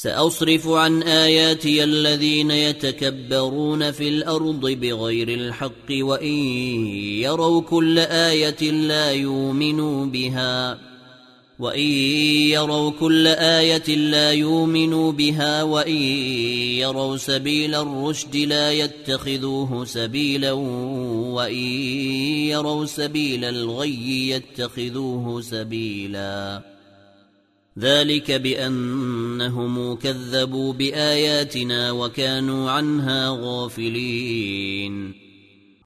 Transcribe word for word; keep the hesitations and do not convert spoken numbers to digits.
سأصرف عن آياتي الذين يتكبرون في الأرض بغير الحق وإن يروا كل آية لا يؤمنوا بها وإن يروا كل آية لا يؤمنوا بها وإن يروا سبيل الرشد لا يتخذوه سبيلا وإن يروا سبيل الغي يتخذوه سبيلا ذلك بأنهم كذبوا بآياتنا وكانوا عنها غافلين